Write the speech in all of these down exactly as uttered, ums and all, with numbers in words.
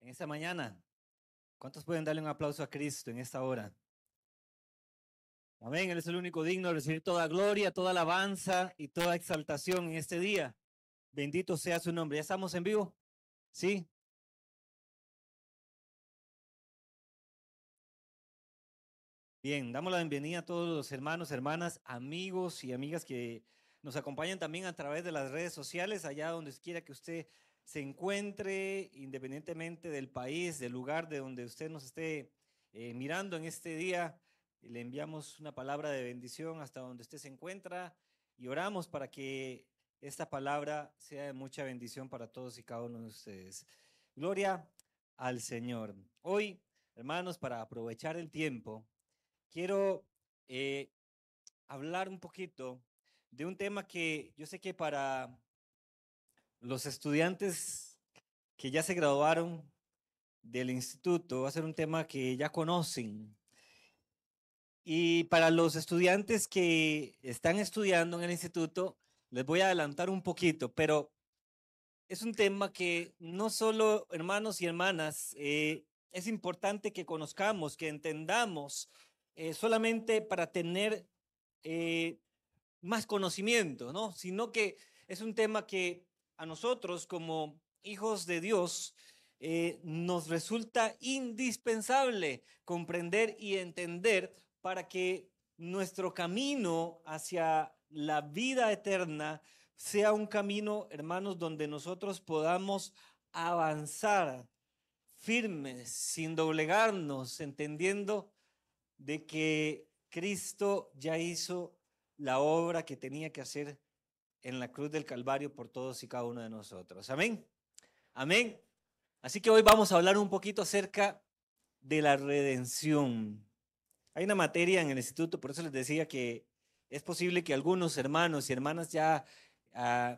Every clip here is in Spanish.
en esta mañana. ¿Cuántos pueden darle un aplauso a Cristo en esta hora? Amén, Él es el único digno de recibir toda gloria, toda alabanza y toda exaltación en este día. Bendito sea su nombre. ¿Ya estamos en vivo? Sí. Bien, damos la bienvenida a todos los hermanos, hermanas, amigos y amigas que nos acompañan también a través de las redes sociales, allá donde quiera que usted se encuentre, independientemente del país, del lugar de donde usted nos esté eh, mirando en este día. Le enviamos una palabra de bendición hasta donde usted se encuentra y oramos para que esta palabra sea de mucha bendición para todos y cada uno de ustedes. Gloria al Señor. Hoy, hermanos, para aprovechar el tiempo, quiero eh, hablar un poquito de un tema que yo sé que para los estudiantes que ya se graduaron del instituto va a ser un tema que ya conocen. Y para los estudiantes que están estudiando en el instituto, les voy a adelantar un poquito, pero es un tema que no solo, hermanos y hermanas, eh, es importante que conozcamos, que entendamos, eh, solamente para tener eh, más conocimiento, ¿no? Sino que es un tema que a nosotros como hijos de Dios eh, nos resulta indispensable comprender y entender para que nuestro camino hacia la vida eterna sea un camino, hermanos, donde nosotros podamos avanzar firmes, sin doblegarnos, entendiendo de que Cristo ya hizo la obra que tenía que hacer en la cruz del Calvario por todos y cada uno de nosotros. Amén. Amén. Así que hoy vamos a hablar un poquito acerca de la redención. Hay una materia en el instituto, por eso les decía que es posible que algunos hermanos y hermanas ya, uh,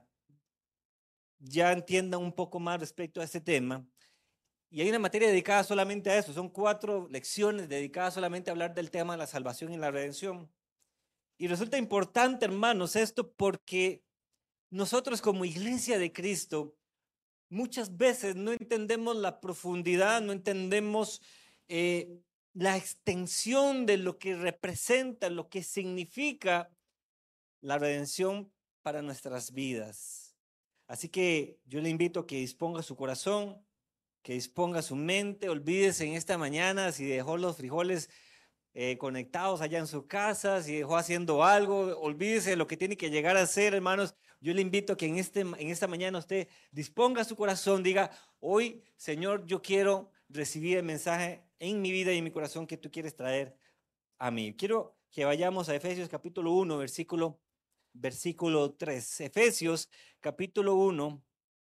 ya entiendan un poco más respecto a este tema. Y hay una materia dedicada solamente a eso. Son cuatro lecciones dedicadas solamente a hablar del tema de la salvación y la redención. Y resulta importante, hermanos, esto porque nosotros como iglesia de Cristo muchas veces no entendemos la profundidad, no entendemos eh, la extensión de lo que representa, lo que significa la redención para nuestras vidas. Así que yo le invito a que disponga su corazón, que disponga su mente, olvídese en esta mañana si dejó los frijoles Eh, conectados allá en su casa, si dejó haciendo algo, olvídese de lo que tiene que llegar a hacer, hermanos. Yo le invito a que en, este, en esta mañana usted disponga su corazón, diga, hoy, Señor, yo quiero recibir el mensaje en mi vida y en mi corazón que tú quieres traer a mí. Quiero que vayamos a Efesios capítulo uno, versículo, versículo tres. Efesios capítulo uno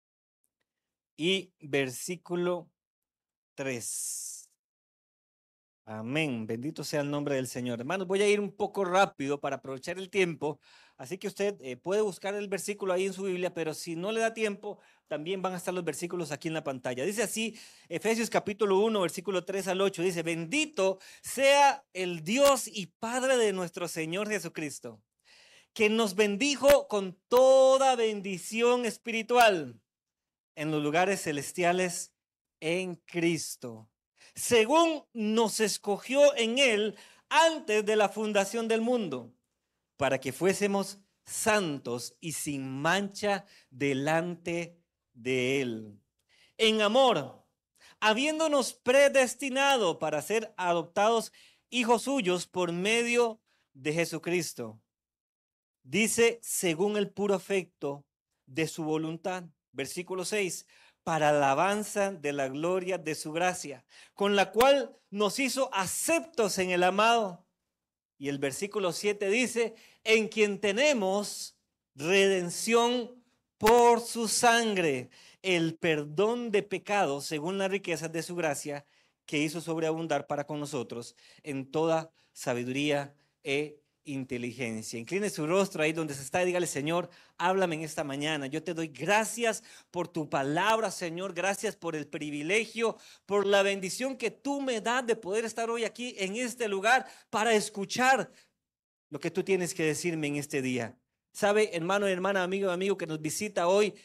y versículo tres. Amén. Bendito sea el nombre del Señor. Hermanos, voy a ir un poco rápido para aprovechar el tiempo. Así que usted eh, puede buscar el versículo ahí en su Biblia, pero si no le da tiempo, también van a estar los versículos aquí en la pantalla. Dice así, Efesios capítulo uno, versículo tres al ocho. Dice, bendito sea el Dios y Padre de nuestro Señor Jesucristo, que nos bendijo con toda bendición espiritual en los lugares celestiales en Cristo, según nos escogió en Él antes de la fundación del mundo, para que fuésemos santos y sin mancha delante de Él. En amor, habiéndonos predestinado para ser adoptados hijos suyos por medio de Jesucristo. Dice, según el puro afecto de su voluntad. Versículo seis, para alabanza de la gloria de su gracia, con la cual nos hizo aceptos en el amado. Y el versículo siete dice, en quien tenemos redención por su sangre, el perdón de pecados según las riquezas de su gracia, que hizo sobreabundar para con nosotros en toda sabiduría e inteligencia. Incline su rostro ahí donde se está y dígale, Señor, háblame en esta mañana. Yo te doy gracias por tu palabra, Señor. Gracias por el privilegio, por la bendición que tú me das de poder estar hoy aquí en este lugar para escuchar lo que tú tienes que decirme en este día. Sabe, hermano, hermana, amigo, amigo que nos visita hoy,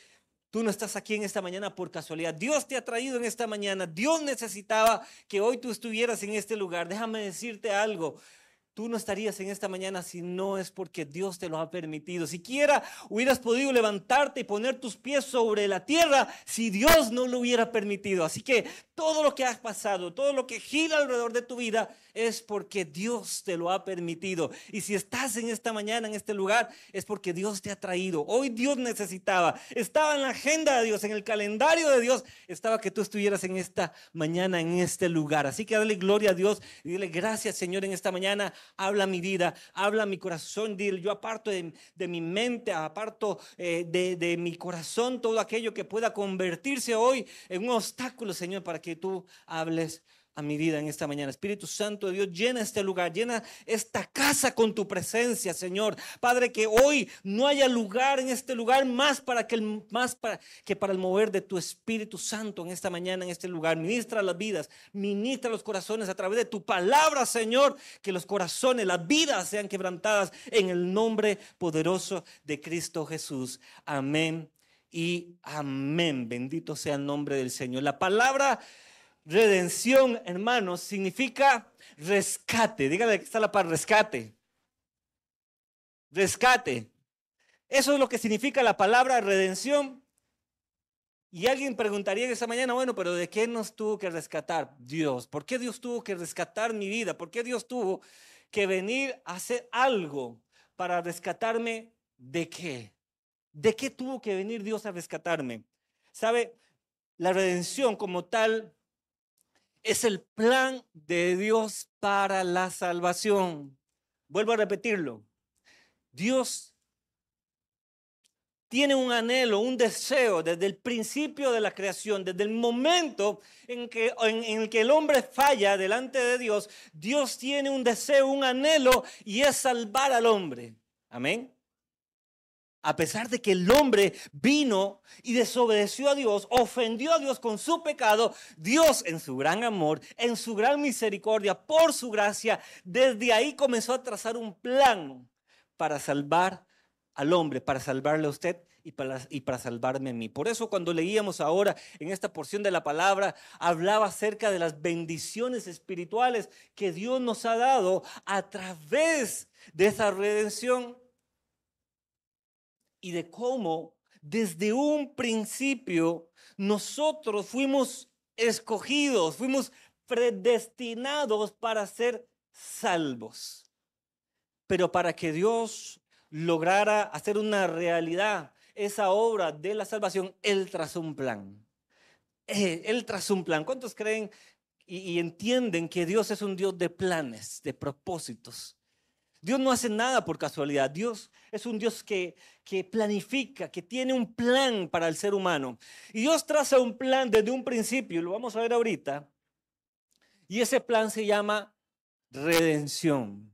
Tú no estás aquí en esta mañana por casualidad. Dios te ha traído en esta mañana. Dios necesitaba que hoy tú estuvieras en este lugar. Déjame decirte algo. Tú no estarías en esta mañana si no es porque Dios te lo ha permitido. Siquiera hubieras podido levantarte y poner tus pies sobre la tierra si Dios no lo hubiera permitido. Así que todo lo que has pasado, todo lo que gira alrededor de tu vida es porque Dios te lo ha permitido. Y si estás en esta mañana en este lugar es porque Dios te ha traído. Hoy Dios necesitaba, estaba en la agenda de Dios, en el calendario de Dios, estaba que tú estuvieras en esta mañana en este lugar. Así que dale gloria a Dios y dile gracias, Señor, en esta mañana. Habla mi vida, habla mi corazón. Dile, yo aparto de, de mi mente, aparto eh, de, de mi corazón todo aquello que pueda convertirse hoy en un obstáculo, Señor, para que tú hables a mi vida en esta mañana. Espíritu Santo de Dios, llena este lugar, llena esta casa con tu presencia, Señor. Padre, que hoy no haya lugar en este lugar más para que el, más para que para el mover de tu Espíritu Santo en esta mañana en este lugar. Ministra las vidas, ministra los corazones a través de tu palabra, Señor, que los corazones, las vidas sean quebrantadas en el nombre poderoso de Cristo Jesús. Amén y amén. Bendito sea el nombre del Señor. La palabra redención, hermanos, significa rescate. Dígale que está la palabra rescate. Rescate. Eso es lo que significa la palabra redención. Y alguien preguntaría esta mañana, bueno, pero ¿de qué nos tuvo que rescatar Dios? ¿Por qué Dios tuvo que rescatar mi vida? ¿Por qué Dios tuvo que venir a hacer algo para rescatarme? ¿De qué? ¿De qué tuvo que venir Dios a rescatarme? ¿Sabe? La redención como tal es el plan de Dios para la salvación. Vuelvo a repetirlo. Dios tiene un anhelo, un deseo desde el principio de la creación, desde el momento en, que, en, en el que el hombre falla delante de Dios. Dios tiene un deseo, un anhelo y es salvar al hombre. Amén. A pesar de que el hombre vino y desobedeció a Dios, ofendió a Dios con su pecado, Dios en su gran amor, en su gran misericordia, por su gracia, desde ahí comenzó a trazar un plan para salvar al hombre, para salvarle a usted y para, y para salvarme a mí. Por eso cuando leíamos ahora en esta porción de la palabra, hablaba acerca de las bendiciones espirituales que Dios nos ha dado a través de esa redención. Y de cómo desde un principio nosotros fuimos escogidos, fuimos predestinados para ser salvos. Pero para que Dios lograra hacer una realidad esa obra de la salvación, Él trazó un plan. Él trazó un plan. ¿Cuántos creen y, y entienden que Dios es un Dios de planes, de propósitos? Dios no hace nada por casualidad. Dios es un Dios que, que planifica, que tiene un plan para el ser humano. Y Dios traza un plan desde un principio, lo vamos a ver ahorita. Y ese plan se llama redención.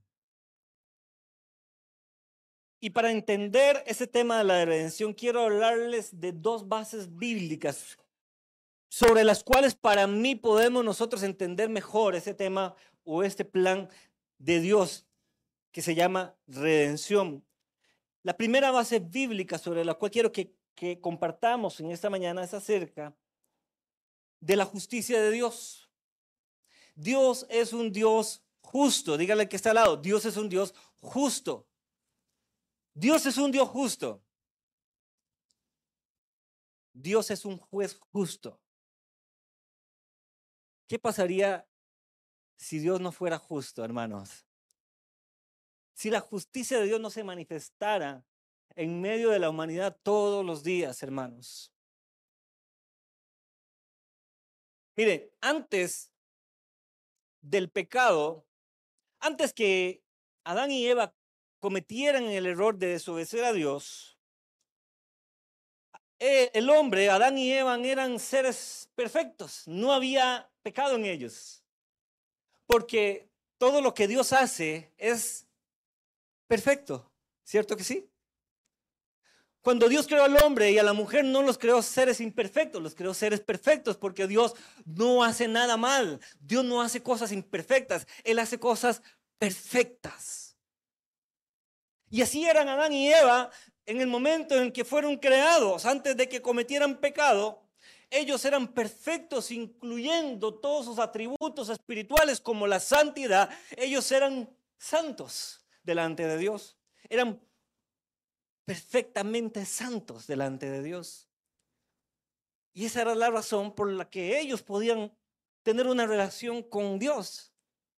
Y para entender ese tema de la redención, quiero hablarles de dos bases bíblicas sobre las cuales para mí podemos nosotros entender mejor ese tema o este plan de Dios, que se llama redención. La primera base bíblica sobre la cual quiero que, que compartamos en esta mañana es acerca de la justicia de Dios. Dios es un Dios justo. Dígale que está al lado. Dios es un Dios justo. Dios es un Dios justo. Dios es un juez justo. ¿Qué pasaría si Dios no fuera justo, hermanos? Si la justicia de Dios no se manifestara en medio de la humanidad todos los días, hermanos. Mire, antes del pecado, antes que Adán y Eva cometieran el error de desobedecer a Dios, el hombre, Adán y Eva eran seres perfectos, no había pecado en ellos, porque todo lo que Dios hace es perfecto, ¿cierto que sí? Cuando Dios creó al hombre y a la mujer, no los creó seres imperfectos, los creó seres perfectos, porque Dios no hace nada mal, Dios no hace cosas imperfectas, Él hace cosas perfectas. Y así eran Adán y Eva en el momento en que fueron creados, antes de que cometieran pecado, ellos eran perfectos, incluyendo todos sus atributos espirituales como la santidad. Ellos eran santos delante de Dios. Eran perfectamente santos delante de Dios. Y esa era la razón por la que ellos podían tener una relación con Dios.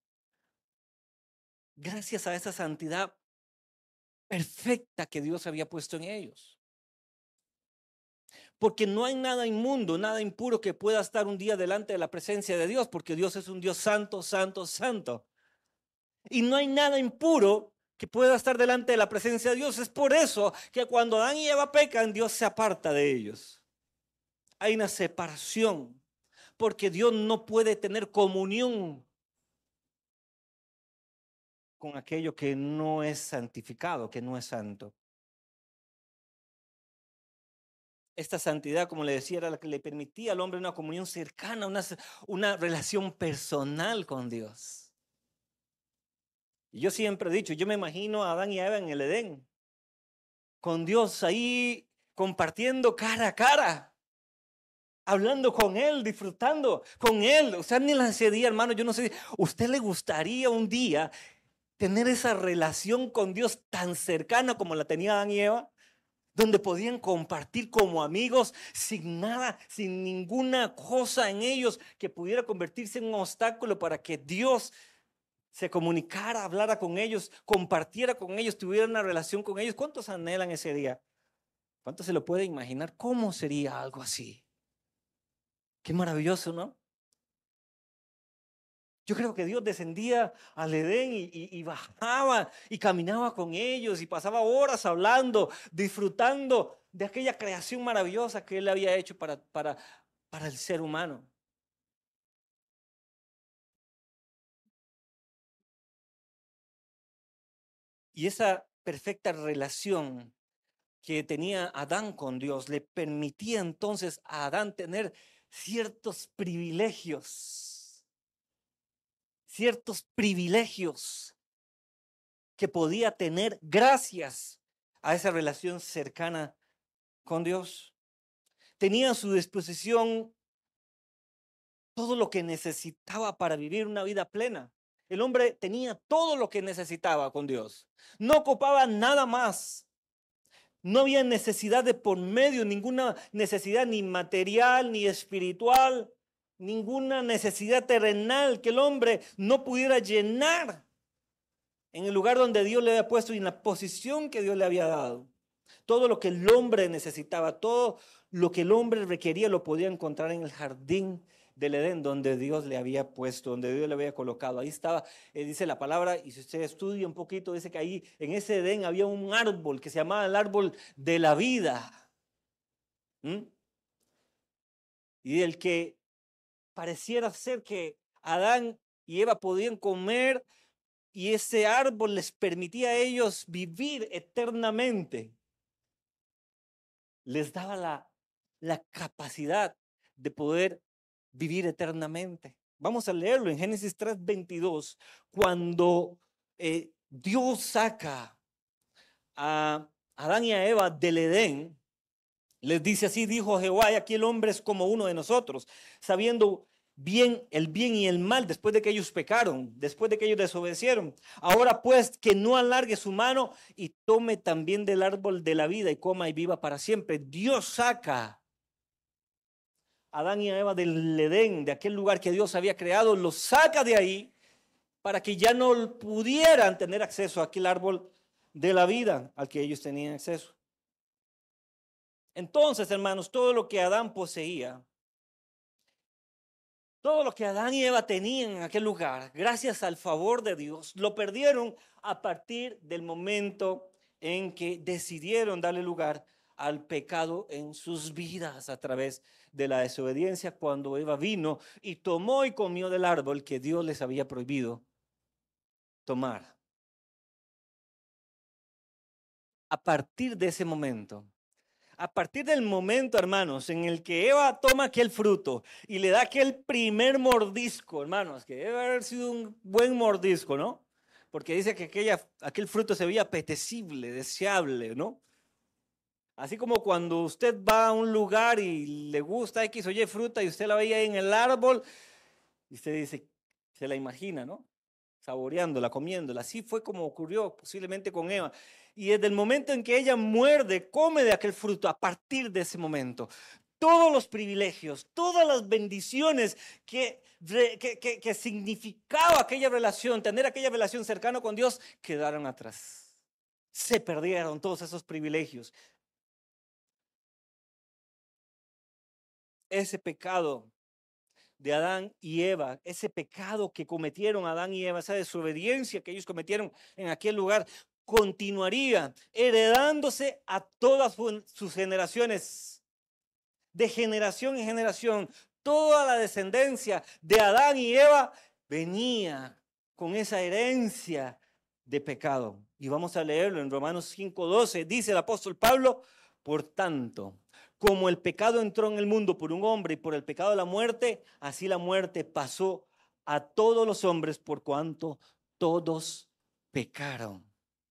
Gracias a esa santidad perfecta que Dios había puesto en ellos. Porque no hay nada inmundo, nada impuro que pueda estar un día delante de la presencia de Dios, porque Dios es un Dios santo, santo, santo. Y no hay nada impuro que pueda estar delante de la presencia de Dios. Es por eso que cuando Adán y Eva pecan, Dios se aparta de ellos. Hay una separación, porque Dios no puede tener comunión con aquello que no es santificado, que no es santo. Esta santidad, como le decía, era la que le permitía al hombre una comunión cercana, una, una relación personal con Dios. Y yo siempre he dicho, yo me imagino a Adán y a Eva en el Edén, con Dios ahí compartiendo cara a cara, hablando con Él, disfrutando con Él. O sea, ni la ese día, hermano, yo no sé, ¿usted le gustaría un día tener esa relación con Dios tan cercana como la tenía Adán y Eva? Donde podían compartir como amigos sin nada, sin ninguna cosa en ellos que pudiera convertirse en un obstáculo para que Dios se comunicara, hablara con ellos, compartiera con ellos, tuviera una relación con ellos. ¿Cuántos anhelan ese día? ¿Cuántos se lo pueden imaginar? ¿Cómo sería algo así? Qué maravilloso, ¿no? Yo creo que Dios descendía al Edén y, y, y bajaba y caminaba con ellos y pasaba horas hablando, disfrutando de aquella creación maravillosa que Él había hecho para, para, para el ser humano. Y esa perfecta relación que tenía Adán con Dios le permitía entonces a Adán tener ciertos privilegios, ciertos privilegios que podía tener gracias a esa relación cercana con Dios. Tenía a su disposición todo lo que necesitaba para vivir una vida plena. El hombre tenía todo lo que necesitaba con Dios. No ocupaba nada más. No había necesidad de por medio, ninguna necesidad ni material, ni espiritual, ninguna necesidad terrenal que el hombre no pudiera llenar en el lugar donde Dios le había puesto y en la posición que Dios le había dado. Todo lo que el hombre necesitaba, todo lo que el hombre requería lo podía encontrar en el jardín del Edén donde Dios le había puesto, donde Dios le había colocado. Ahí estaba, eh, dice la palabra, y si usted estudia un poquito, dice que ahí en ese Edén había un árbol que se llamaba el árbol de la vida. ¿Mm? Y del que pareciera ser que Adán y Eva podían comer y ese árbol les permitía a ellos vivir eternamente. Les daba la, la capacidad de poder vivir eternamente. Vamos a leerlo en Génesis tres veintidós, cuando eh, Dios saca a Adán y a Eva del Edén, les dice así, dijo Jehová, y aquí el hombre es como uno de nosotros, sabiendo bien el bien y el mal después de que ellos pecaron, después de que ellos desobedecieron. Ahora pues que no alargue su mano y tome también del árbol de la vida y coma y viva para siempre. Dios saca a Adán y a Eva del Edén, de aquel lugar que Dios había creado, los saca de ahí para que ya no pudieran tener acceso a aquel árbol de la vida al que ellos tenían acceso. Entonces, hermanos, todo lo que Adán poseía, todo lo que Adán y Eva tenían en aquel lugar, gracias al favor de Dios, lo perdieron a partir del momento en que decidieron darle lugar al pecado en sus vidas a través de la desobediencia, cuando Eva vino y tomó y comió del árbol que Dios les había prohibido tomar. A partir de ese momento, a partir del momento, hermanos, en el que Eva toma aquel fruto y le da aquel primer mordisco, hermanos, que debe haber sido un buen mordisco, ¿no? Porque dice que aquella, aquel fruto se veía apetecible, deseable, ¿no? Así como cuando usted va a un lugar y le gusta X o Y fruta y usted la veía en el árbol y usted dice, se la imagina, ¿no? Saboreándola, comiéndola. Así fue como ocurrió posiblemente con Eva. Y desde el momento en que ella muerde, come de aquel fruto, a partir de ese momento, todos los privilegios, todas las bendiciones que, que, que, que significaba aquella relación, tener aquella relación cercana con Dios, quedaron atrás. Se perdieron todos esos privilegios. Ese pecado de Adán y Eva, ese pecado que cometieron Adán y Eva, esa desobediencia que ellos cometieron en aquel lugar, continuaría heredándose a todas sus generaciones, de generación en generación. Toda la descendencia de Adán y Eva venía con esa herencia de pecado. Y vamos a leerlo en Romanos cinco doce. Dice el apóstol Pablo, por tanto, como el pecado entró en el mundo por un hombre y por el pecado de la muerte, así la muerte pasó a todos los hombres por cuanto todos pecaron.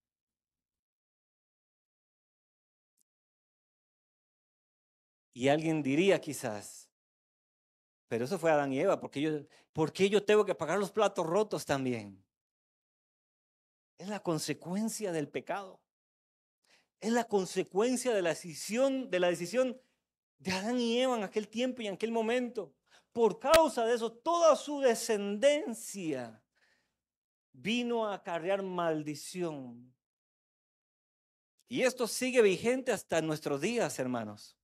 Y alguien diría quizás, pero eso fue Adán y Eva, ¿por qué yo, por qué yo tengo que pagar los platos rotos también? Es la consecuencia del pecado. Es la consecuencia de la decisión, de la decisión de Adán y Eva en aquel tiempo y en aquel momento. Por causa de eso, toda su descendencia vino a acarrear maldición. Y esto sigue vigente hasta nuestros días, hermanos.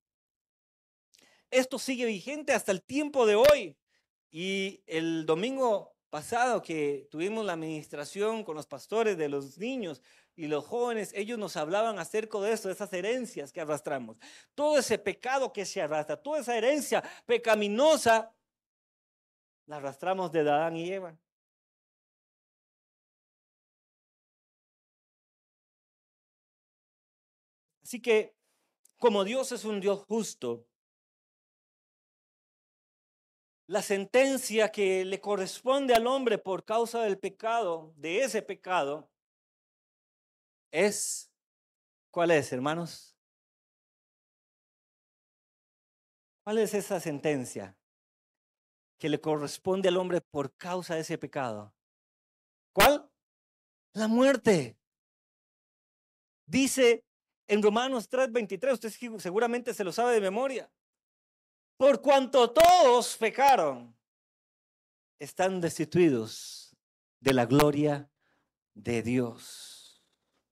Esto sigue vigente hasta el tiempo de hoy. Y el domingo pasado que tuvimos la administración con los pastores de los niños y los jóvenes, ellos nos hablaban acerca de eso, de esas herencias que arrastramos. Todo ese pecado que se arrastra, toda esa herencia pecaminosa, la arrastramos de Adán y Eva. Así que, como Dios es un Dios justo, la sentencia que le corresponde al hombre por causa del pecado, de ese pecado, es, ¿cuál es, hermanos? ¿Cuál es esa sentencia que le corresponde al hombre por causa de ese pecado? ¿Cuál? La muerte. Dice en Romanos tres veintitrés, usted seguramente se lo sabe de memoria. Por cuanto todos pecaron, están destituidos de la gloria de Dios.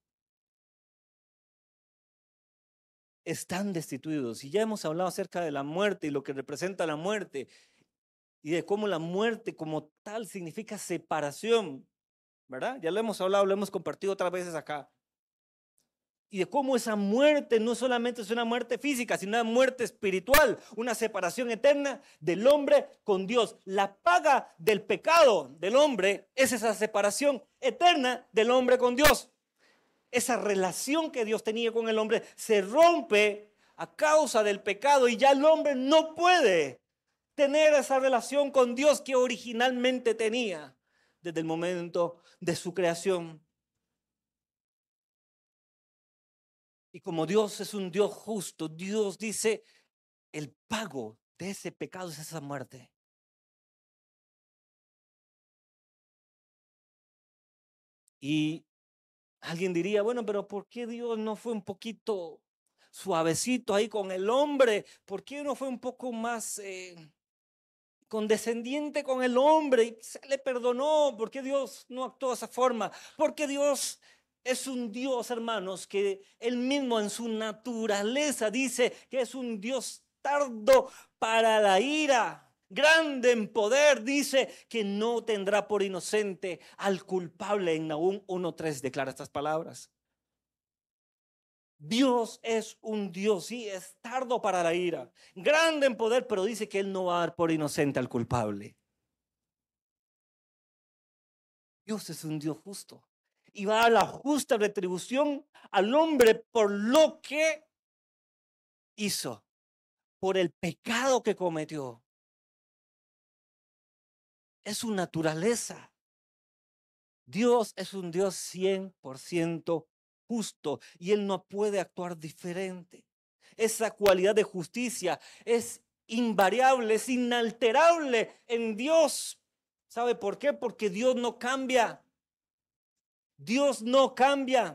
Están destituidos. Y ya hemos hablado acerca de la muerte y lo que representa la muerte y de cómo la muerte como tal significa separación, ¿verdad? Ya lo hemos hablado, lo hemos compartido otras veces acá. Y de cómo esa muerte no solamente es una muerte física, sino una muerte espiritual, una separación eterna del hombre con Dios. La paga del pecado del hombre es esa separación eterna del hombre con Dios. Esa relación que Dios tenía con el hombre se rompe a causa del pecado y ya el hombre no puede tener esa relación con Dios que originalmente tenía desde el momento de su creación. Y como Dios es un Dios justo, Dios dice, el pago de ese pecado es esa muerte. Y alguien diría, bueno, pero ¿por qué Dios no fue un poquito suavecito ahí con el hombre? ¿Por qué no fue un poco más eh, condescendiente con el hombre y se le perdonó? ¿Por qué Dios no actuó de esa forma? Porque Dios es un Dios, hermanos, que él mismo en su naturaleza dice que es un Dios tardo para la ira, grande en poder, dice que no tendrá por inocente al culpable. En Nahum uno tres declara estas palabras. Dios es un Dios, sí, es tardo para la ira, grande en poder, pero dice que él no va a dar por inocente al culpable. Dios es un Dios justo y va a dar la justa retribución al hombre por lo que hizo, por el pecado que cometió. Es su naturaleza. Dios es un Dios cien por ciento justo y Él no puede actuar diferente. Esa cualidad de justicia es invariable, es inalterable en Dios. ¿Sabe por qué? Porque Dios no cambia. Dios no cambia.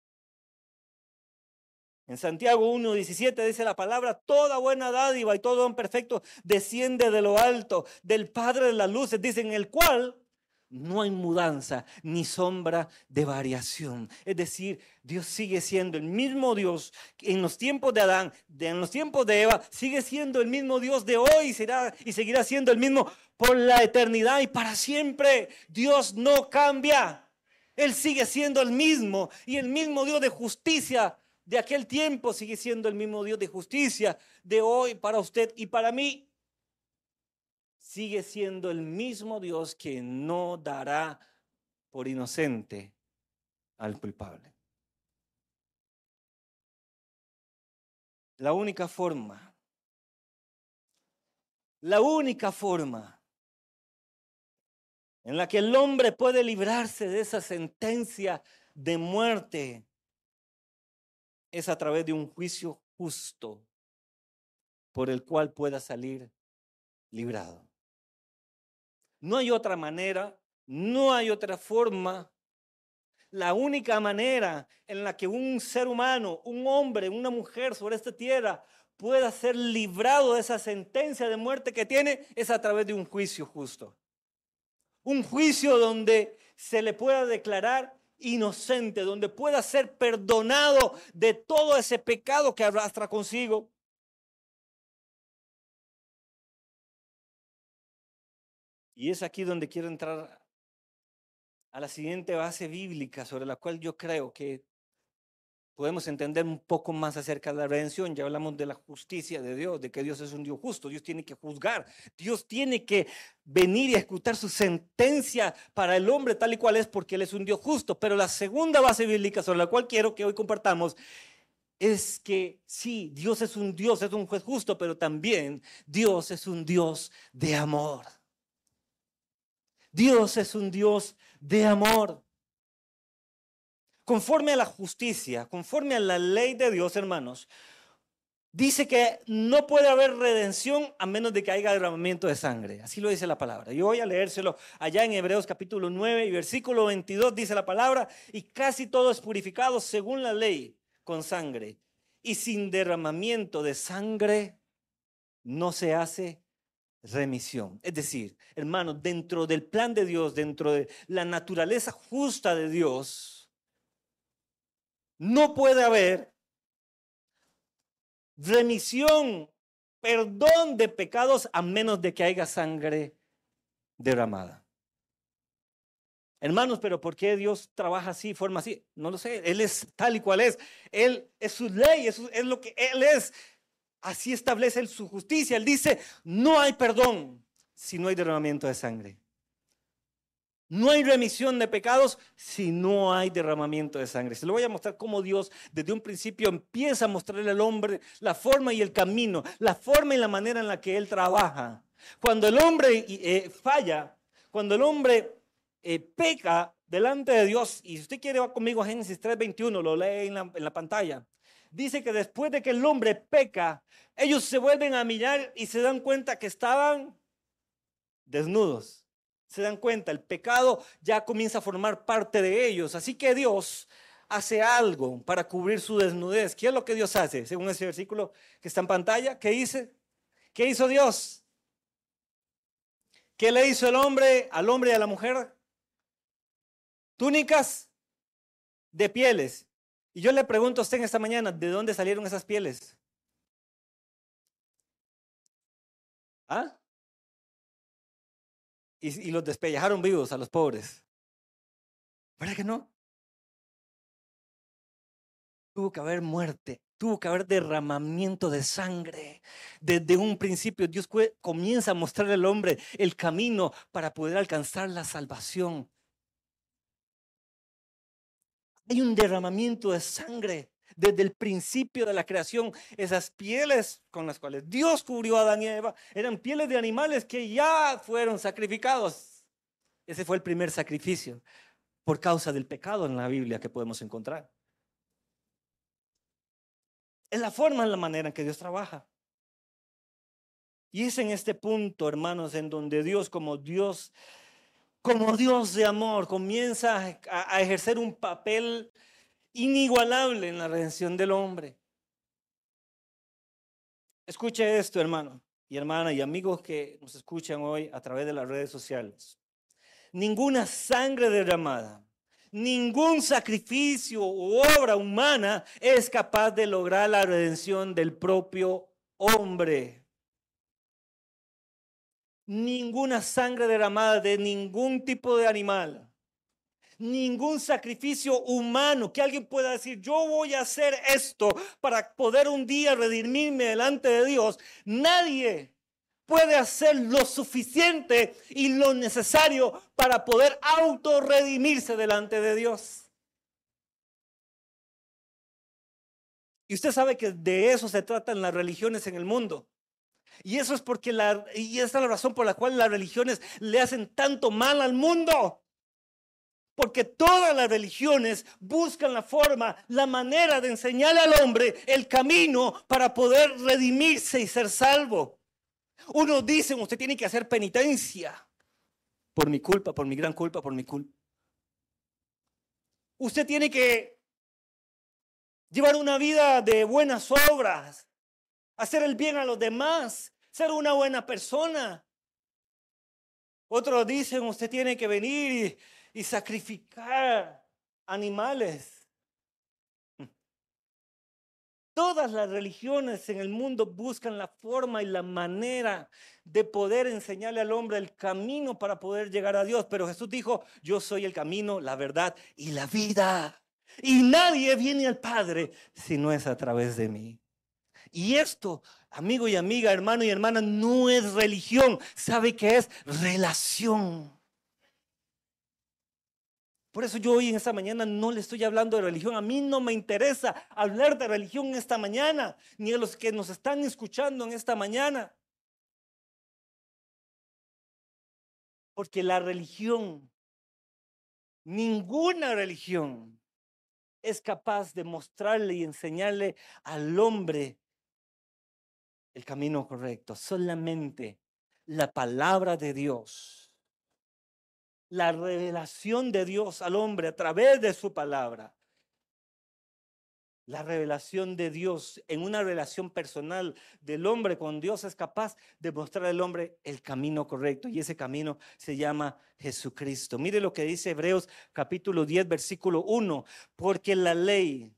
En Santiago uno diecisiete dice la palabra: toda buena dádiva y todo don perfecto desciende de lo alto, del Padre de las luces, dice, en el cual no hay mudanza ni sombra de variación. Es decir, Dios sigue siendo el mismo Dios en los tiempos de Adán, de, en los tiempos de Eva, sigue siendo el mismo Dios de hoy y, será, y seguirá siendo el mismo por la eternidad y para siempre. Dios no cambia. Él sigue siendo el mismo y el mismo Dios de justicia de aquel tiempo sigue siendo el mismo Dios de justicia de hoy para usted y para mí. Sigue siendo el mismo Dios que no dará por inocente al culpable. La única forma, la única forma en la que el hombre puede librarse de esa sentencia de muerte es a través de un juicio justo por el cual pueda salir librado. No hay otra manera, no hay otra forma. La única manera en la que un ser humano, un hombre, una mujer sobre esta tierra pueda ser librado de esa sentencia de muerte que tiene es a través de un juicio justo. Un juicio donde se le pueda declarar inocente, donde pueda ser perdonado de todo ese pecado que arrastra consigo. Y es aquí donde quiero entrar a la siguiente base bíblica sobre la cual yo creo que podemos entender un poco más acerca de la redención. Ya hablamos de la justicia de Dios, de que Dios es un Dios justo. Dios tiene que juzgar. Dios tiene que venir y ejecutar su sentencia para el hombre tal y cual es, porque Él es un Dios justo. Pero la segunda base bíblica sobre la cual quiero que hoy compartamos es que sí, Dios es un Dios, es un juez justo, pero también Dios es un Dios de amor. Dios es un Dios de amor. Conforme a la justicia, conforme a la ley de Dios, hermanos, dice que no puede haber redención a menos de que haya derramamiento de sangre. Así lo dice la palabra. Yo voy a leérselo allá en Hebreos capítulo nueve y versículo veintidós, dice la palabra: y casi todo es purificado según la ley con sangre, y sin derramamiento de sangre no se hace remisión. Es decir, hermanos, dentro del plan de Dios, dentro de la naturaleza justa de Dios, no puede haber remisión, perdón de pecados a menos de que haya sangre derramada. Hermanos, pero ¿por qué Dios trabaja así, forma así? No lo sé. Él es tal y cual es. Él es su ley, es, es lo que Él es. Así establece Él su justicia. Él dice: no hay perdón si no hay derramamiento de sangre. No hay remisión de pecados si no hay derramamiento de sangre. Se lo voy a mostrar cómo Dios desde un principio empieza a mostrarle al hombre la forma y el camino, la forma y la manera en la que Él trabaja. Cuando el hombre eh, falla, cuando el hombre eh, peca delante de Dios, y si usted quiere va conmigo a Génesis tres veintiuno, lo lee en la, en la pantalla. Dice que después de que el hombre peca, ellos se vuelven a mirar y se dan cuenta que estaban desnudos. Se dan cuenta, el pecado ya comienza a formar parte de ellos. Así que Dios hace algo para cubrir su desnudez. ¿Qué es lo que Dios hace? Según ese versículo que está en pantalla, ¿qué dice? ¿Qué hizo Dios? ¿Qué le hizo el hombre al hombre y a la mujer? Túnicas de pieles. Y yo le pregunto a usted en esta mañana, ¿de dónde salieron esas pieles? ¿Ah? Y, y los despellejaron vivos a los pobres. ¿Verdad que no? Tuvo que haber muerte, tuvo que haber derramamiento de sangre. Desde un principio Dios comienza a mostrar al hombre el camino para poder alcanzar la salvación. Hay un derramamiento de sangre desde el principio de la creación. Esas pieles con las cuales Dios cubrió a Adán y a Eva eran pieles de animales que ya fueron sacrificados. Ese fue el primer sacrificio por causa del pecado en la Biblia que podemos encontrar. Es la forma, en la manera en que Dios trabaja. Y es en este punto, hermanos, en donde Dios, como Dios, como Dios de amor, comienza a, a ejercer un papel inigualable en la redención del hombre. Escuche esto, hermano y hermana y amigos que nos escuchan hoy a través de las redes sociales. Ninguna sangre derramada, ningún sacrificio u obra humana es capaz de lograr la redención del propio hombre. Ninguna sangre derramada de ningún tipo de animal, ningún sacrificio humano que alguien pueda decir, yo voy a hacer esto para poder un día redimirme delante de Dios. Nadie puede hacer lo suficiente y lo necesario para poder autorredimirse delante de Dios. Y usted sabe que de eso se tratan las religiones en el mundo. Y eso es porque la, y esa es la razón por la cual las religiones le hacen tanto mal al mundo. Porque todas las religiones buscan la forma, la manera de enseñarle al hombre el camino para poder redimirse y ser salvo. Unos dicen, usted tiene que hacer penitencia por mi culpa, por mi gran culpa, por mi culpa. Usted tiene que llevar una vida de buenas obras, hacer el bien a los demás, ser una buena persona. Otros dicen, usted tiene que venir y, y sacrificar animales. Todas las religiones en el mundo buscan la forma y la manera de poder enseñarle al hombre el camino para poder llegar a Dios. Pero Jesús dijo, yo soy el camino, la verdad y la vida. Y nadie viene al Padre si no es a través de mí. Y esto, amigo y amiga, hermano y hermana, no es religión. ¿Sabe qué es? Relación. Por eso yo hoy en esta mañana no le estoy hablando de religión. A mí no me interesa hablar de religión en esta mañana, ni a los que nos están escuchando en esta mañana. Porque la religión, ninguna religión es capaz de mostrarle y enseñarle al hombre el camino correcto. Solamente la palabra de Dios. La revelación de Dios al hombre a través de su palabra. La revelación de Dios en una relación personal del hombre con Dios es capaz de mostrar al hombre el camino correcto. Y ese camino se llama Jesucristo. Mire lo que dice Hebreos capítulo diez, versículo uno. Porque la ley,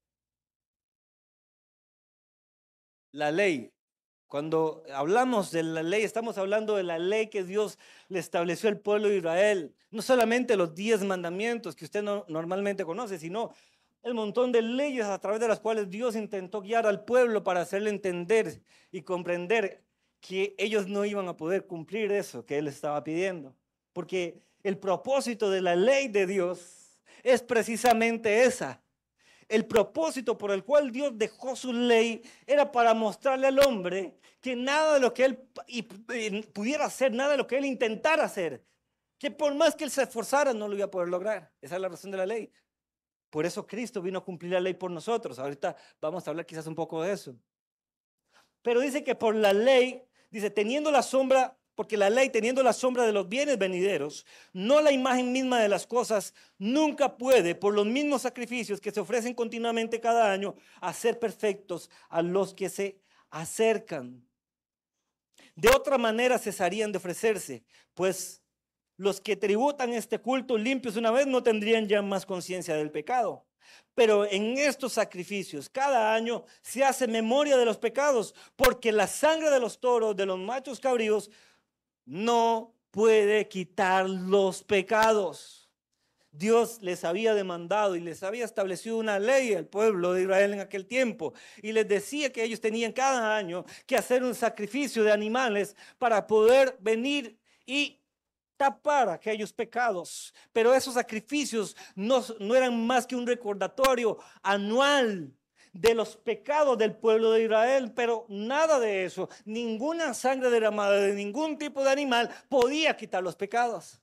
la ley, cuando hablamos de la ley, estamos hablando de la ley que Dios le estableció al pueblo de Israel. No solamente los diez mandamientos que usted no, normalmente conoce, sino el montón de leyes a través de las cuales Dios intentó guiar al pueblo para hacerle entender y comprender que ellos no iban a poder cumplir eso que Él estaba pidiendo. Porque el propósito de la ley de Dios es precisamente esa. El propósito por el cual Dios dejó su ley era para mostrarle al hombre que nada de lo que él pudiera hacer, nada de lo que él intentara hacer, que por más que él se esforzara no lo iba a poder lograr. Esa es la razón de la ley. Por eso Cristo vino a cumplir la ley por nosotros. Ahorita vamos a hablar quizás un poco de eso. Pero dice que por la ley, dice, teniendo la sombra, porque la ley teniendo la sombra de los bienes venideros, no la imagen misma de las cosas, nunca puede, por los mismos sacrificios que se ofrecen continuamente cada año, hacer perfectos a los que se acercan. De otra manera cesarían de ofrecerse, pues los que tributan este culto limpios una vez no tendrían ya más conciencia del pecado. Pero en estos sacrificios cada año se hace memoria de los pecados, porque la sangre de los toros, de los machos cabríos, no puede quitar los pecados. Dios les había demandado y les había establecido una ley al pueblo de Israel en aquel tiempo. Y les decía que ellos tenían cada año que hacer un sacrificio de animales para poder venir y tapar aquellos pecados. Pero esos sacrificios no, no eran más que un recordatorio anual de los pecados del pueblo de Israel, pero nada de eso, ninguna sangre derramada de ningún tipo de animal podía quitar los pecados.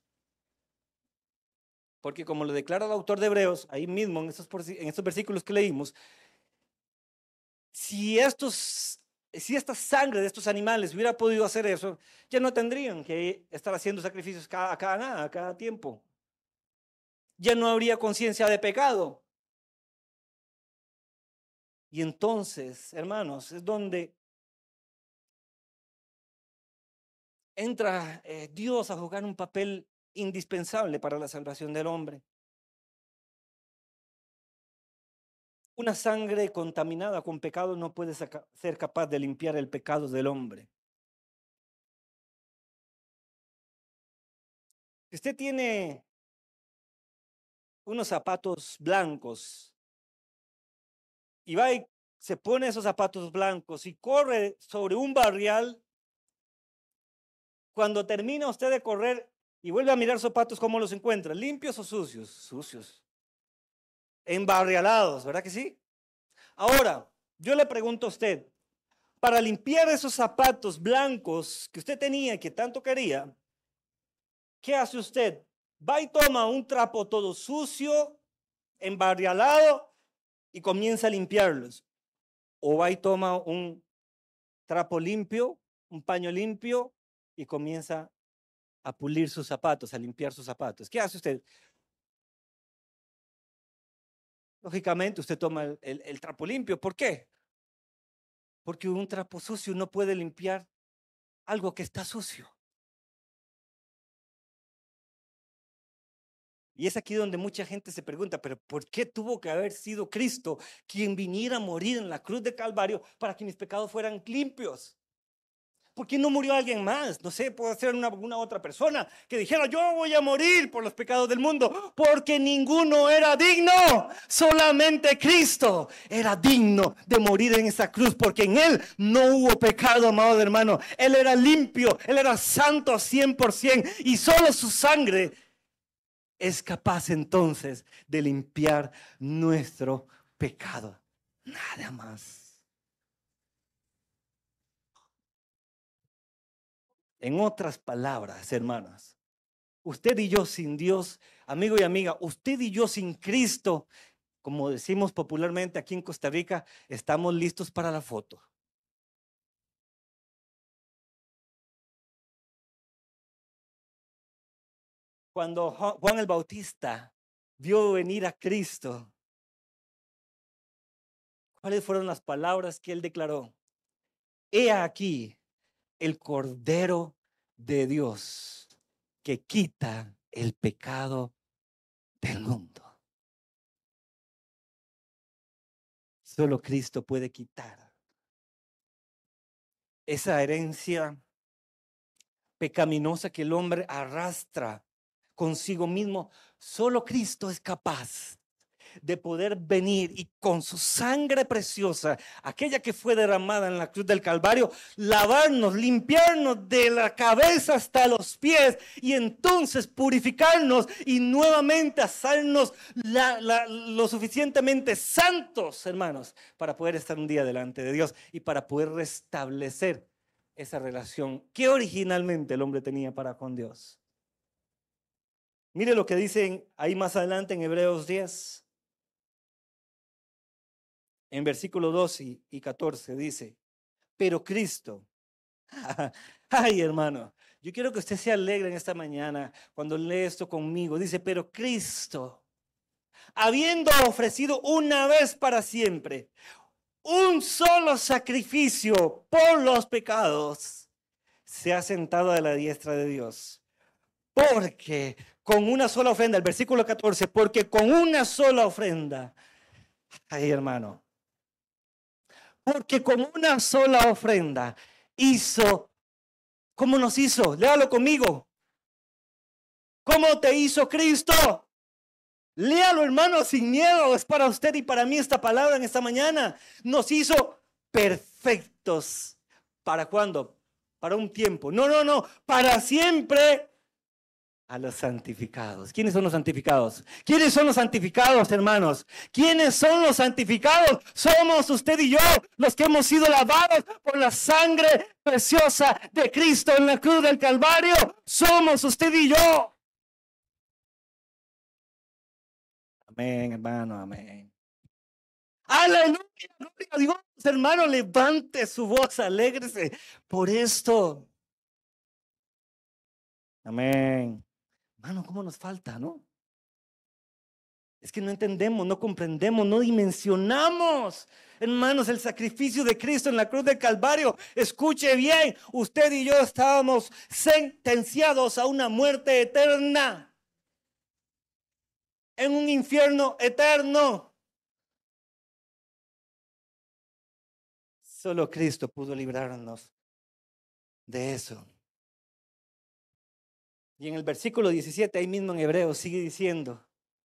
Porque como lo declara el autor de Hebreos, ahí mismo en esos, en esos versículos que leímos, Si estos, si esta sangre de estos animales hubiera podido hacer eso, ya no tendrían que estar haciendo sacrificios cada, cada, a cada tiempo. Ya no habría conciencia de pecado. Y entonces, hermanos, es donde entra eh, Dios a jugar un papel indispensable para la salvación del hombre. Una sangre contaminada con pecado no puede ser capaz de limpiar el pecado del hombre. Si usted tiene unos zapatos blancos y va y se pone esos zapatos blancos y corre sobre un barrial, cuando termina usted de correr y vuelve a mirar sus zapatos, ¿cómo los encuentra? ¿Limpios o sucios? Sucios. Embarrialados, ¿verdad que sí? Ahora, yo le pregunto a usted, para limpiar esos zapatos blancos que usted tenía, que tanto quería, ¿qué hace usted? Va y toma un trapo todo sucio, embarrialado, y comienza a limpiarlos. O va y toma un trapo limpio, un paño limpio, y comienza a pulir sus zapatos, a limpiar sus zapatos. ¿Qué hace usted? Lógicamente usted toma el, el, el trapo limpio. ¿Por qué? Porque un trapo sucio no puede limpiar algo que está sucio. Y es aquí donde mucha gente se pregunta, pero ¿por qué tuvo que haber sido Cristo quien viniera a morir en la cruz de Calvario para que mis pecados fueran limpios? ¿Por qué no murió alguien más? No sé, puede ser una, una otra persona que dijera, yo voy a morir por los pecados del mundo, porque ninguno era digno. Solamente Cristo era digno de morir en esa cruz, porque en Él no hubo pecado, amado hermano. Él era limpio, Él era santo cien por ciento, y solo su sangre es capaz entonces de limpiar nuestro pecado. Nada más. En otras palabras, hermanas, usted y yo sin Dios, amigo y amiga, usted y yo sin Cristo, como decimos popularmente aquí en Costa Rica, estamos listos para la foto. Cuando Juan el Bautista vio venir a Cristo, ¿cuáles fueron las palabras que él declaró? He aquí el Cordero de Dios que quita el pecado del mundo. Solo Cristo puede quitar esa herencia pecaminosa que el hombre arrastra consigo mismo. Solo Cristo es capaz de poder venir y con su sangre preciosa, aquella que fue derramada en la cruz del Calvario, lavarnos, limpiarnos de la cabeza hasta los pies y entonces purificarnos y nuevamente hacernos la, la, lo suficientemente santos, hermanos, para poder estar un día delante de Dios y para poder restablecer esa relación que originalmente el hombre tenía para con Dios. Mire lo que dicen ahí más adelante en Hebreos diez. En versículo doce y catorce dice, pero Cristo, ay hermano, yo quiero que usted se alegre en esta mañana cuando lee esto conmigo. Dice, pero Cristo, habiendo ofrecido una vez para siempre un solo sacrificio por los pecados, se ha sentado a la diestra de Dios. Porque con una sola ofrenda, el versículo catorce, porque con una sola ofrenda, ay hermano, porque con una sola ofrenda hizo, ¿cómo nos hizo? Léalo conmigo. ¿Cómo te hizo Cristo? Léalo, hermano, sin miedo. Es para usted y para mí esta palabra en esta mañana. Nos hizo perfectos. ¿Para cuándo? Para un tiempo. No, no, no. Para siempre. A los santificados. ¿Quiénes son los santificados? ¿Quiénes son los santificados, hermanos? ¿Quiénes son los santificados? Somos usted y yo, los que hemos sido lavados por la sangre preciosa de Cristo en la cruz del Calvario. Somos usted y yo. Amén, hermano, amén. Aleluya, gloria a Dios, hermano, levante su voz, alégrese por esto. Amén. Hermano, ¿cómo nos falta, no? Es que no entendemos, no comprendemos, no dimensionamos. Hermanos, el sacrificio de Cristo en la cruz del Calvario. Escuche bien, usted y yo estábamos sentenciados a una muerte eterna, en un infierno eterno. Solo Cristo pudo librarnos de eso. Y en el versículo diecisiete, ahí mismo en Hebreos, sigue diciendo,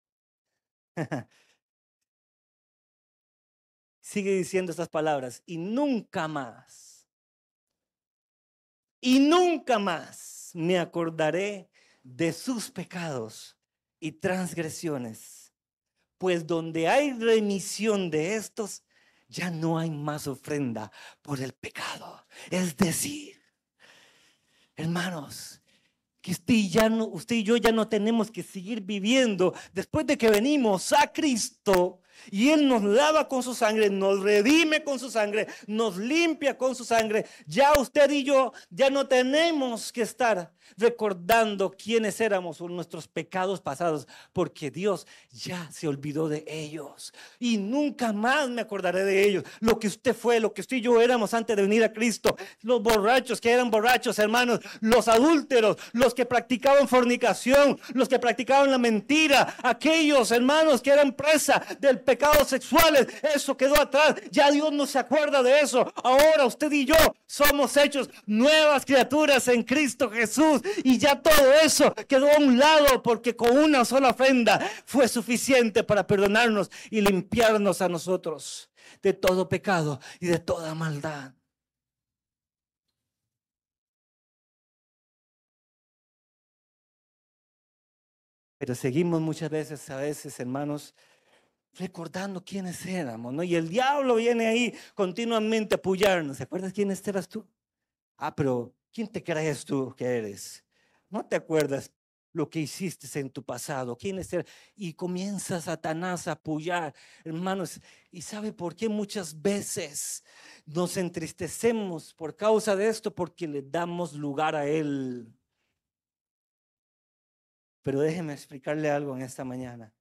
sigue diciendo estas palabras, y nunca más, y nunca más me acordaré de sus pecados y transgresiones, pues donde hay remisión de estos, ya no hay más ofrenda por el pecado. Es decir, hermanos, que usted y, ya no, usted y yo ya no tenemos que seguir viviendo después de que venimos a Cristo y Él nos lava con su sangre, nos redime con su sangre, nos limpia con su sangre. Ya usted y yo ya no tenemos que estar recordando quiénes éramos o nuestros pecados pasados, porque Dios ya se olvidó de ellos y nunca más me acordaré de ellos. Lo que usted fue, lo que usted y yo éramos antes de venir a Cristo, los borrachos que eran borrachos, hermanos, los adúlteros, los que practicaban fornicación, los que practicaban la mentira, aquellos hermanos que eran presa del pecado sexuales, eso quedó atrás. Ya Dios no se acuerda de eso. Ahora usted y yo somos hechos nuevas criaturas en Cristo Jesús. Y ya todo eso quedó a un lado, porque con una sola ofrenda fue suficiente para perdonarnos y limpiarnos a nosotros de todo pecado y de toda maldad. Pero seguimos muchas veces, a veces, hermanos, recordando quiénes éramos, ¿no? Y el diablo viene ahí continuamente a apoyarnos. ¿Se acuerdas quién eras tú? Ah, pero ¿quién te crees tú que eres? ¿No te acuerdas lo que hiciste en tu pasado? ¿Quién es él? Y comienza Satanás a apoyar, hermanos. ¿Y sabe por qué muchas veces nos entristecemos por causa de esto? Porque le damos lugar a él. Pero déjeme explicarle algo en esta mañana.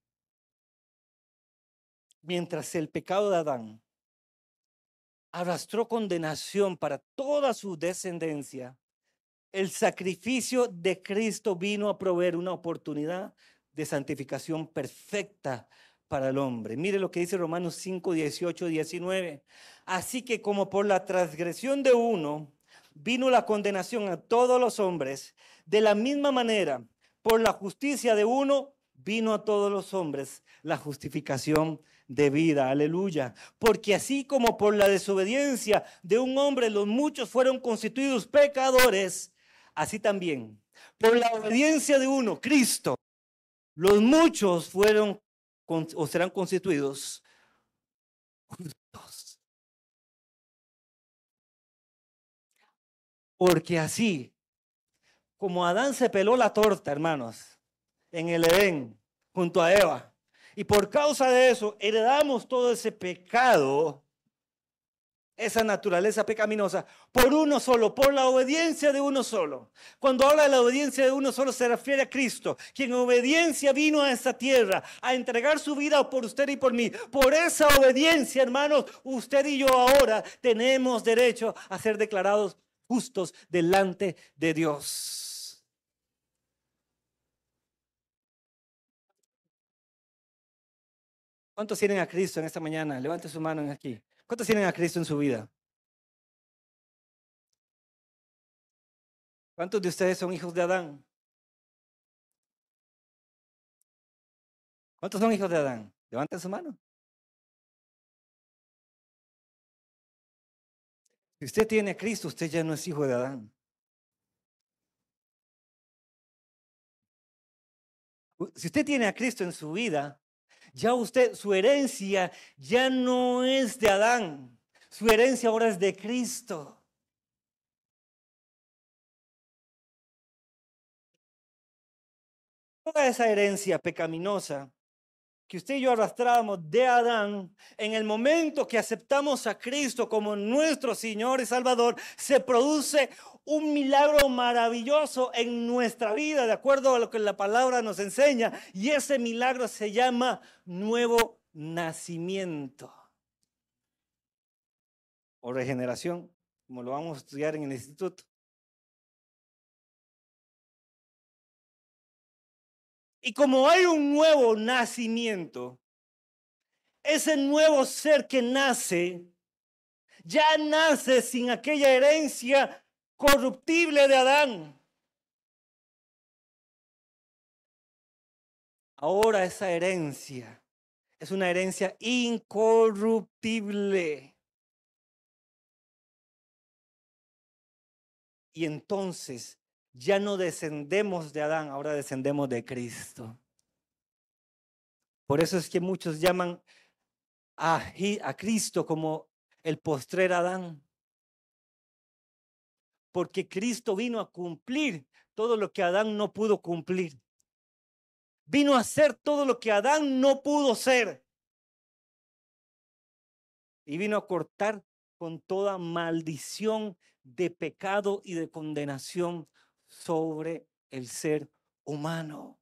Mientras el pecado de Adán arrastró condenación para toda su descendencia, el sacrificio de Cristo vino a proveer una oportunidad de santificación perfecta para el hombre. Mire lo que dice Romanos cinco, dieciocho, diecinueve. Así que como por la transgresión de uno vino la condenación a todos los hombres, de la misma manera, por la justicia de uno vino a todos los hombres la justificación de vida. Aleluya. Porque así como por la desobediencia de un hombre los muchos fueron constituidos pecadores, así también por la obediencia de uno, Cristo, los muchos fueron o serán constituidos justos. Porque así como Adán se peló la torta, hermanos, en el Edén, junto a Eva, y por causa de eso heredamos todo ese pecado, esa naturaleza pecaminosa, por uno solo, por la obediencia de uno solo. Cuando habla de la obediencia de uno solo, se refiere a Cristo, quien en obediencia vino a esta tierra a entregar su vida por usted y por mí. Por esa obediencia, hermanos, usted y yo ahora tenemos derecho a ser declarados justos delante de Dios. ¿Cuántos tienen a Cristo en esta mañana? Levante su mano aquí. ¿Cuántos tienen a Cristo en su vida? ¿Cuántos de ustedes son hijos de Adán? ¿Cuántos son hijos de Adán? Levanten su mano. Si usted tiene a Cristo, usted ya no es hijo de Adán. Si usted tiene a Cristo en su vida, ya usted, su herencia ya no es de Adán. Su herencia ahora es de Cristo. Toda esa herencia pecaminosa que usted y yo arrastrábamos de Adán, en el momento que aceptamos a Cristo como nuestro Señor y Salvador, se produce un milagro maravilloso en nuestra vida, de acuerdo a lo que la palabra nos enseña, y ese milagro se llama nuevo nacimiento o regeneración, como lo vamos a estudiar en el instituto. Y como hay un nuevo nacimiento, ese nuevo ser que nace, ya nace sin aquella herencia corruptible de Adán. Ahora esa herencia es una herencia incorruptible. Y entonces ya no descendemos de Adán, ahora descendemos de Cristo. Por eso es que muchos llaman a, a Cristo como el postrer Adán. Porque Cristo vino a cumplir todo lo que Adán no pudo cumplir. Vino a hacer todo lo que Adán no pudo ser. Y vino a cortar con toda maldición de pecado y de condenación sobre el ser humano.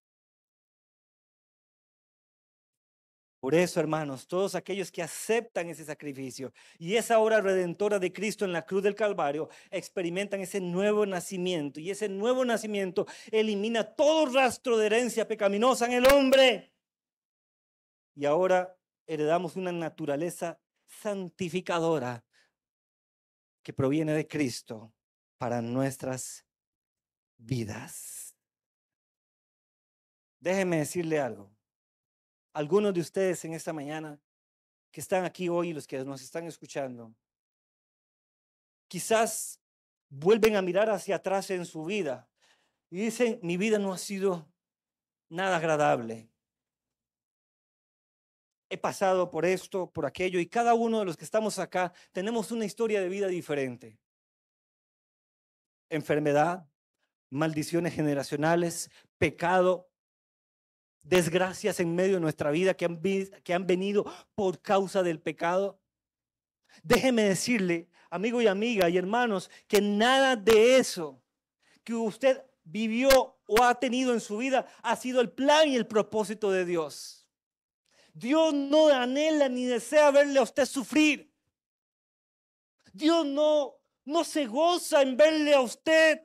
Por eso, hermanos, todos aquellos que aceptan ese sacrificio y esa obra redentora de Cristo en la cruz del Calvario experimentan ese nuevo nacimiento, y ese nuevo nacimiento elimina todo rastro de herencia pecaminosa en el hombre. Y ahora heredamos una naturaleza santificadora que proviene de Cristo para nuestras vidas. Déjeme decirle algo. Algunos de ustedes en esta mañana que están aquí hoy, los que nos están escuchando, quizás vuelven a mirar hacia atrás en su vida y dicen: mi vida no ha sido nada agradable. He pasado por esto, por aquello, y cada uno de los que estamos acá tenemos una historia de vida diferente. Enfermedad, maldiciones generacionales, pecado, desgracias en medio de nuestra vida que han, que han venido por causa del pecado. Déjeme decirle, amigo y amiga y hermanos, que nada de eso que usted vivió o ha tenido en su vida ha sido el plan y el propósito de Dios. Dios no anhela ni desea verle a usted sufrir. Dios no, no se goza en verle a usted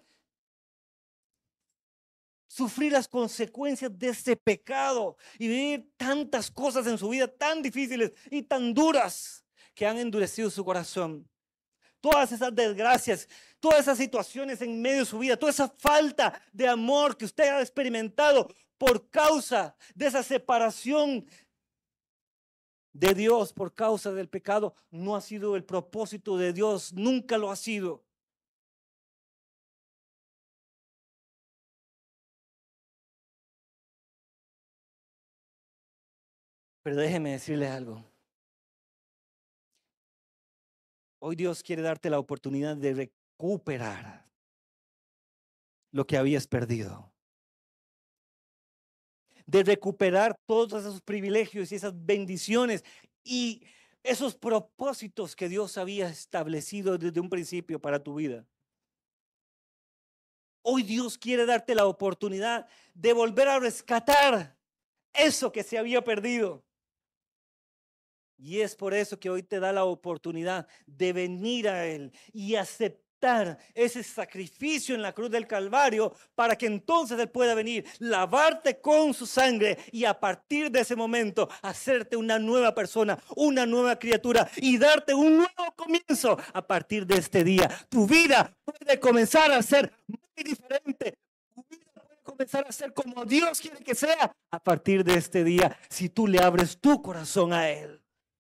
sufrir las consecuencias de ese pecado y vivir tantas cosas en su vida tan difíciles y tan duras que han endurecido su corazón. Todas esas desgracias, todas esas situaciones en medio de su vida, toda esa falta de amor que usted ha experimentado por causa de esa separación de Dios, por causa del pecado, no ha sido el propósito de Dios, nunca lo ha sido. Pero déjeme decirle algo. Hoy Dios quiere darte la oportunidad de recuperar lo que habías perdido. De recuperar todos esos privilegios y esas bendiciones y esos propósitos que Dios había establecido desde un principio para tu vida. Hoy Dios quiere darte la oportunidad de volver a rescatar eso que se había perdido. Y es por eso que hoy te da la oportunidad de venir a Él y aceptar ese sacrificio en la cruz del Calvario, para que entonces Él pueda venir, lavarte con su sangre y a partir de ese momento hacerte una nueva persona, una nueva criatura y darte un nuevo comienzo a partir de este día. Tu vida puede comenzar a ser muy diferente. Tu vida puede comenzar a ser como Dios quiere que sea a partir de este día, si tú le abres tu corazón a Él.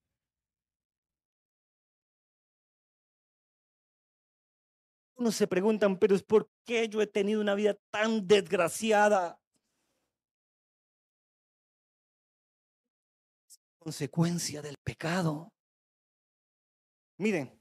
Unos se preguntan, pero es por qué yo he tenido una vida tan desgraciada. Consecuencia del pecado. Miren,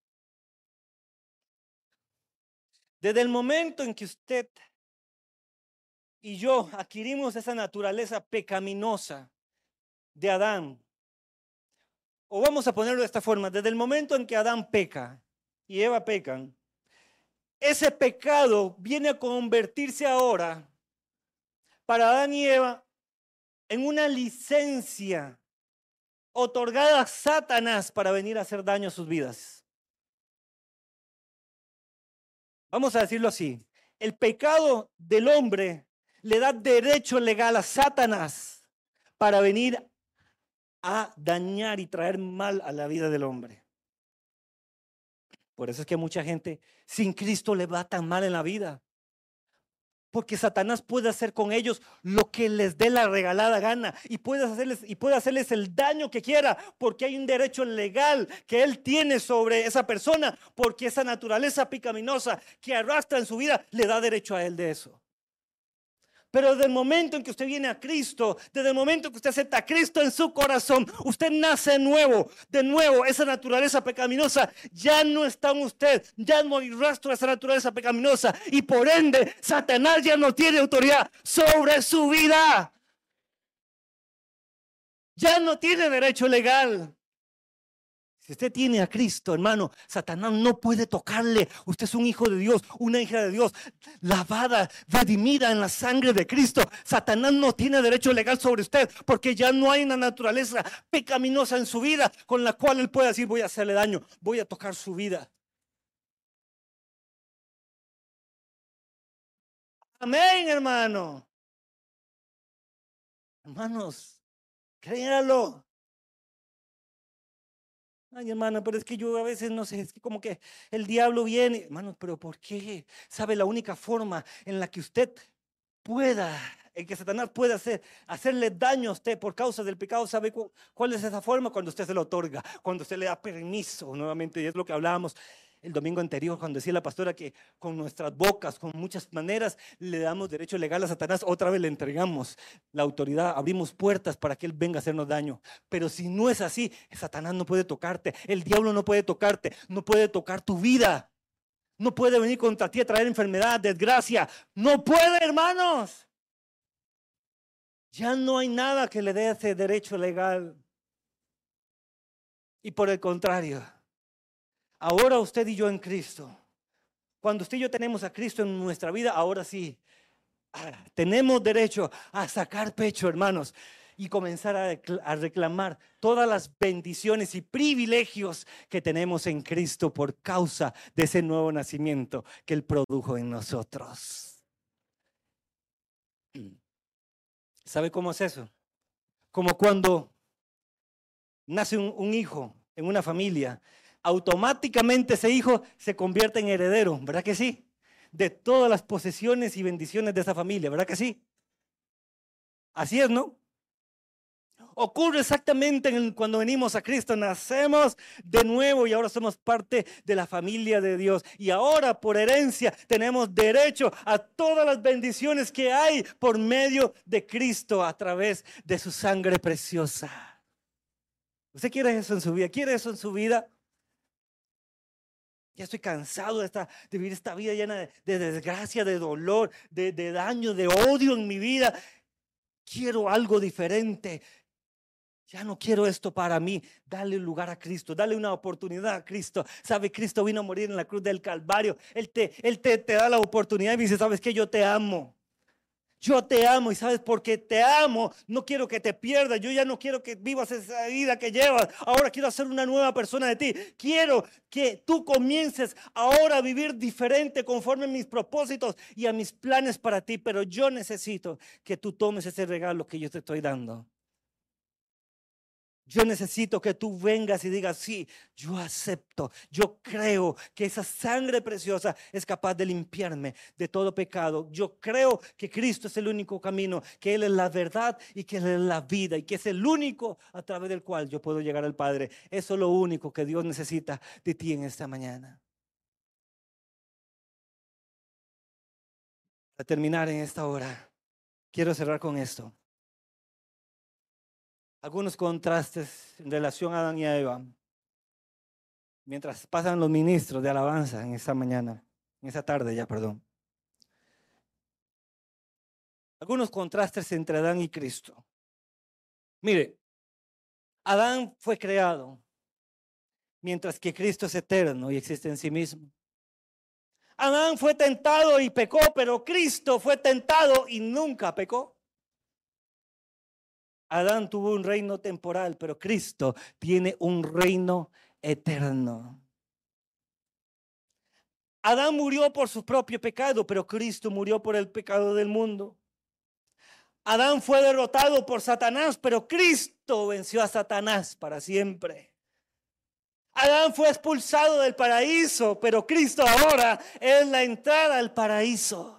desde el momento en que usted y yo adquirimos esa naturaleza pecaminosa, de Adán, o vamos a ponerlo de esta forma, desde el momento en que Adán peca y Eva pecan, ese pecado viene a convertirse ahora para Adán y Eva en una licencia otorgada a Satanás para venir a hacer daño a sus vidas. Vamos a decirlo así, el pecado del hombre le da derecho legal a Satanás para venir a dañar y traer mal a la vida del hombre. Por eso es que mucha gente sin Cristo le va tan mal en la vida. Porque Satanás puede hacer con ellos lo que les dé la regalada gana y puede hacerles, y puede hacerles el daño que quiera, porque hay un derecho legal que él tiene sobre esa persona, porque esa naturaleza pecaminosa que arrastra en su vida le da derecho a él de eso. Pero desde el momento en que usted viene a Cristo, desde el momento en que usted acepta a Cristo en su corazón, usted nace de nuevo, de nuevo, esa naturaleza pecaminosa ya no está en usted, ya no hay rastro de esa naturaleza pecaminosa y por ende Satanás ya no tiene autoridad sobre su vida. Ya no tiene derecho legal. Si usted tiene a Cristo, hermano, Satanás no puede tocarle. Usted es un hijo de Dios, una hija de Dios, lavada, redimida en la sangre de Cristo. Satanás no tiene derecho legal sobre usted porque ya no hay una naturaleza pecaminosa en su vida con la cual él puede decir: voy a hacerle daño, voy a tocar su vida. Amén, hermano. Hermanos, créanlo. Ay, hermano, pero es que yo a veces no sé, es que como que el diablo viene. Hermanos, pero ¿por qué? ¿Sabe la única forma en la que usted pueda, en que Satanás pueda hacer, hacerle daño a usted por causa del pecado? ¿Sabe cu cuál es esa forma? Cuando usted se lo otorga, cuando usted le da permiso. Nuevamente, y es lo que hablábamos el domingo anterior, cuando decía la pastora que con nuestras bocas, con muchas maneras, le damos derecho legal a Satanás. Otra vez le entregamos la autoridad, abrimos puertas para que él venga a hacernos daño. Pero si no es así, Satanás no puede tocarte, el diablo no puede tocarte, no puede tocar tu vida. No puede venir contra ti a traer enfermedad, desgracia. No puede, hermanos. Ya no hay nada que le dé ese derecho legal. Y por el contrario, ahora usted y yo en Cristo, cuando usted y yo tenemos a Cristo en nuestra vida, ahora sí, tenemos derecho a sacar pecho, hermanos, y comenzar a, a reclamar todas las bendiciones y privilegios que tenemos en Cristo por causa de ese nuevo nacimiento que Él produjo en nosotros. ¿Sabe cómo es eso? Como cuando nace un, un hijo en una familia, automáticamente ese hijo se convierte en heredero, ¿verdad que sí? De todas las posesiones y bendiciones de esa familia, ¿verdad que sí? Así es, ¿no? Ocurre exactamente en cuando venimos a Cristo, nacemos de nuevo y ahora somos parte de la familia de Dios. Y ahora por herencia tenemos derecho a todas las bendiciones que hay por medio de Cristo a través de su sangre preciosa. ¿Usted quiere eso en su vida? ¿Quiere eso en su vida? Ya estoy cansado de, esta, de vivir esta vida llena de, de desgracia, de dolor, de, de daño, de odio en mi vida. Quiero algo diferente. Ya no quiero esto para mí. Dale lugar a Cristo, dale una oportunidad a Cristo. Sabe, Cristo vino a morir en la cruz del Calvario. Él te, él te, te da la oportunidad y dice: ¿sabes qué? Yo te amo. Yo te amo, y sabes, porque te amo, no quiero que te pierdas. Yo ya no quiero que vivas esa vida que llevas. Ahora quiero hacer una nueva persona de ti. Quiero que tú comiences ahora a vivir diferente conforme a mis propósitos y a mis planes para ti. Pero yo necesito que tú tomes ese regalo que yo te estoy dando. Yo necesito que tú vengas y digas: sí, yo acepto, yo creo que esa sangre preciosa es capaz de limpiarme de todo pecado. Yo creo que Cristo es el único camino, que Él es la verdad y que Él es la vida y que es el único a través del cual yo puedo llegar al Padre. Eso es lo único que Dios necesita de ti en esta mañana. Para terminar en esta hora, quiero cerrar con esto. Algunos contrastes en relación a Adán y a Eva. Mientras pasan los ministros de alabanza en esta mañana, en esta tarde ya, perdón. Algunos contrastes entre Adán y Cristo. Mire, Adán fue creado, mientras que Cristo es eterno y existe en sí mismo. Adán fue tentado y pecó, pero Cristo fue tentado y nunca pecó. Adán tuvo un reino temporal, pero Cristo tiene un reino eterno. Adán murió por su propio pecado, pero Cristo murió por el pecado del mundo. Adán fue derrotado por Satanás, pero Cristo venció a Satanás para siempre. Adán fue expulsado del paraíso, pero Cristo ahora es la entrada al paraíso.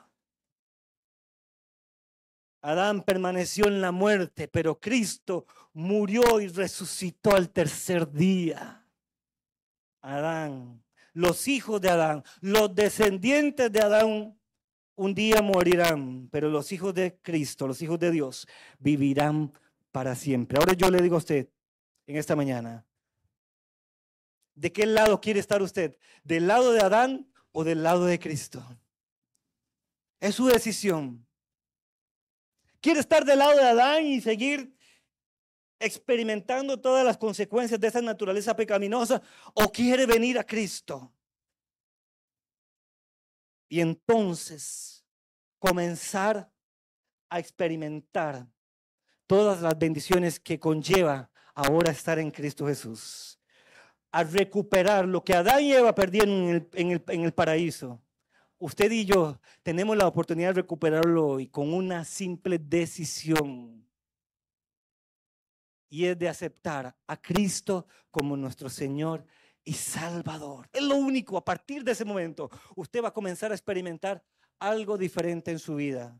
Adán permaneció en la muerte, pero Cristo murió y resucitó al tercer día. Adán, los hijos de Adán, los descendientes de Adán, un día morirán, pero los hijos de Cristo, los hijos de Dios, vivirán para siempre. Ahora yo le digo a usted en esta mañana, ¿de qué lado quiere estar usted? ¿Del lado de Adán o del lado de Cristo? Es su decisión. ¿Quiere estar del lado de Adán y seguir experimentando todas las consecuencias de esa naturaleza pecaminosa, o quiere venir a Cristo y entonces comenzar a experimentar todas las bendiciones que conlleva ahora estar en Cristo Jesús, a recuperar lo que Adán y Eva perdieron en el, en el, en el paraíso? Usted y yo tenemos la oportunidad de recuperarlo hoy con una simple decisión. Y es de aceptar a Cristo como nuestro Señor y Salvador. Es lo único. A partir de ese momento, usted va a comenzar a experimentar algo diferente en su vida.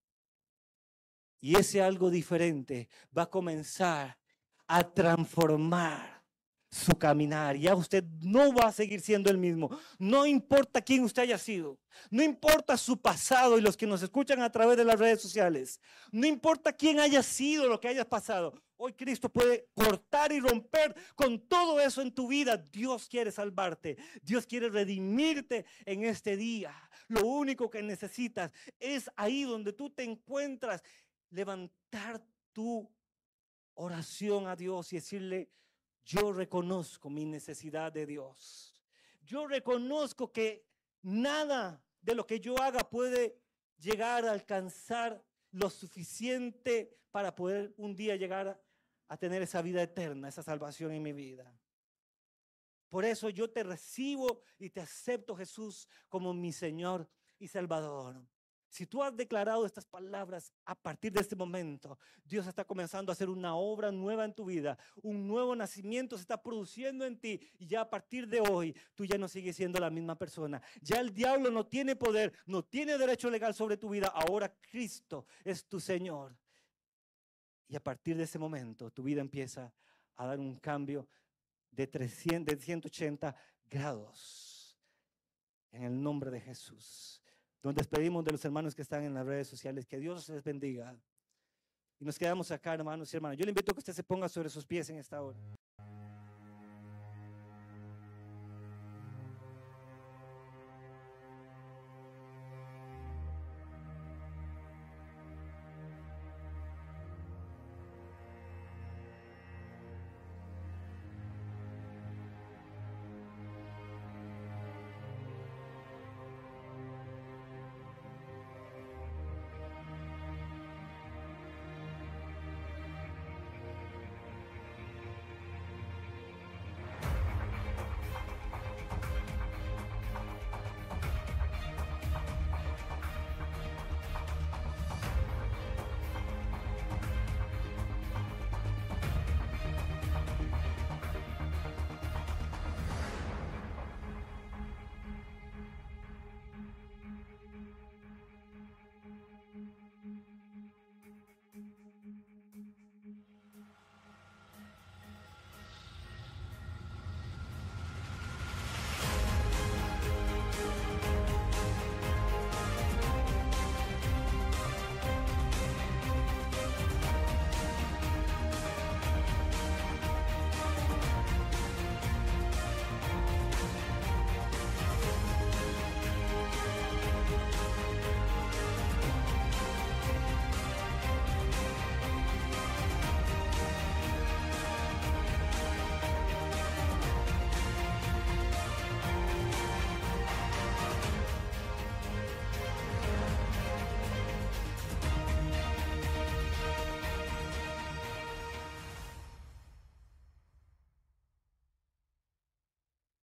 Y ese algo diferente va a comenzar a transformar su caminar. Ya usted no va a seguir siendo el mismo. No importa quién usted haya sido. No importa su pasado y los que nos escuchan a través de las redes sociales. No importa quién haya sido, lo que hayas pasado. Hoy Cristo puede cortar y romper con todo eso en tu vida. Dios quiere salvarte. Dios quiere redimirte en este día. Lo único que necesitas es ahí donde tú te encuentras, levantar tu oración a Dios y decirle: yo reconozco mi necesidad de Dios. Yo reconozco que nada de lo que yo haga puede llegar a alcanzar lo suficiente para poder un día llegar a, a tener esa vida eterna, esa salvación en mi vida. Por eso yo te recibo y te acepto, Jesús, como mi Señor y Salvador. Si tú has declarado estas palabras, a partir de este momento, Dios está comenzando a hacer una obra nueva en tu vida. Un nuevo nacimiento se está produciendo en ti. Y ya a partir de hoy, tú ya no sigues siendo la misma persona. Ya el diablo no tiene poder, no tiene derecho legal sobre tu vida. Ahora Cristo es tu Señor. Y a partir de ese momento, tu vida empieza a dar un cambio de, trescientos, de ciento ochenta grados. En el nombre de Jesús. Nos despedimos de los hermanos que están en las redes sociales. Que Dios les bendiga. Y nos quedamos acá, hermanos y hermanas. Yo le invito a que usted se ponga sobre sus pies en esta hora.